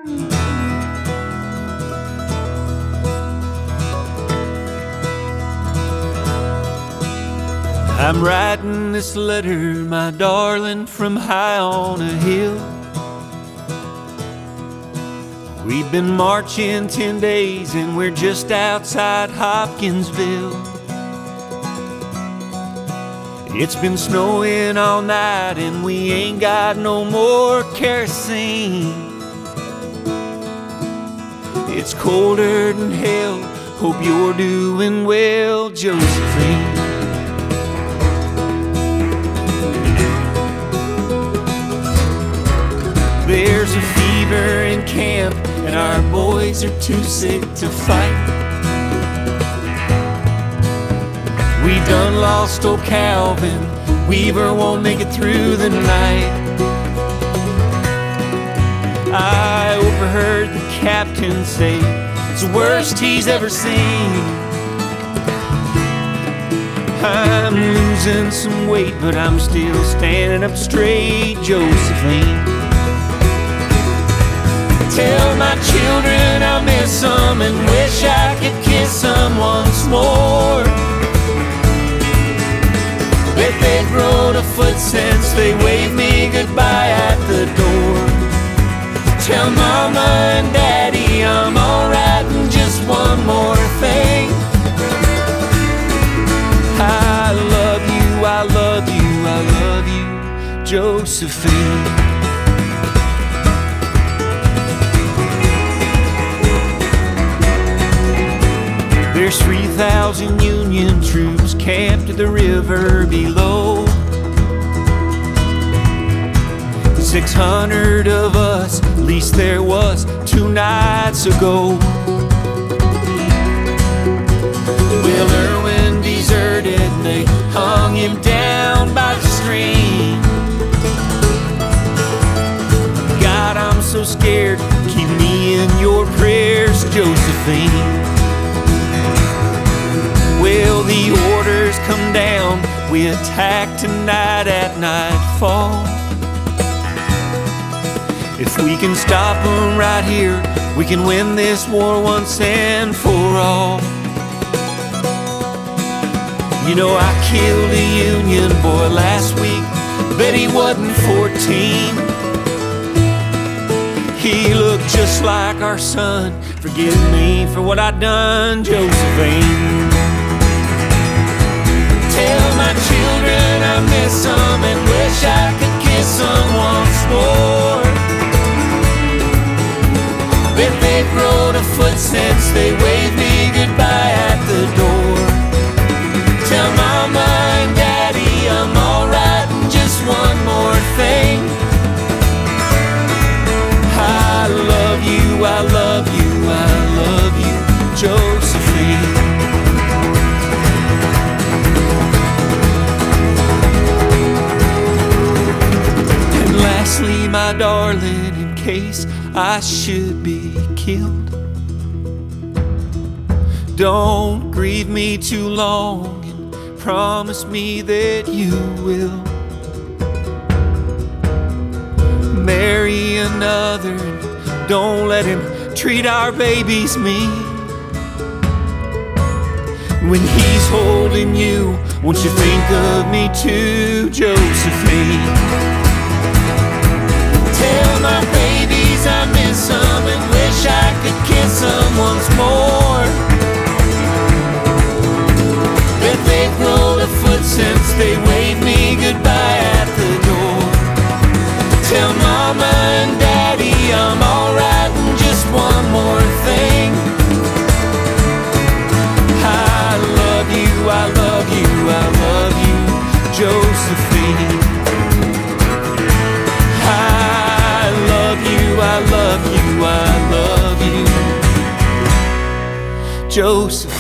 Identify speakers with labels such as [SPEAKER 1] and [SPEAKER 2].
[SPEAKER 1] I'm writing this letter, my darling, from high on a hill. We've been marching 10 days and we're just outside Hopkinsville. It's been snowing all night and we ain't got no more kerosene. It's colder than hell, hope you're doing well, Josephine. There's a fever in camp and our boys are too sick to fight. We done lost old Calvin, Weaver won't make it through the night. I overheard the captain say it's the worst he's ever seen. I'm losing some weight, but I'm still standing up straight, Josephine. Tell my children I miss them and wish I could kiss them once more. Bet they've grown a foot since they waved me goodbye at the door. Tell Mama and Daddy I'm alright and just one more thing. I love you, I love you, I love you, Josephine. There's 3,000 Union troops camped at the river below. 600 of us, at least there was 2 nights ago. Well, Irwin deserted and they hung him down by the stream. God, I'm so scared, keep me in your prayers, Josephine. Well, the orders come down, we attack tonight at nightfall. If we can stop them right here, we can win this war once and for all. You know, I killed a Union boy last week, bet he wasn't 14. He looked just like our son, forgive me for what I done, Josephine. Tell my children I miss them and wish I could kiss them once more. Bet they've grown a foot since they waved me goodbye at the door. Tell Mama and Daddy I'm alright and just one more thing. I love you, I love you, I love you, Josephine. Lastly, my darling, in case I should be killed, don't grieve me too long and promise me that you will marry another and don't let him treat our babies mean. When he's holding you, won't you think of me too, Josephine? Tell my babies I miss them and wish I could kiss them once more. Bet they've grown a foot since they waved me goodbye at the door. Tell Mama and Daddy I'm alright and just one more thing. I love you, I love you, I love you, Josephine. I love you, I love you, Josephine.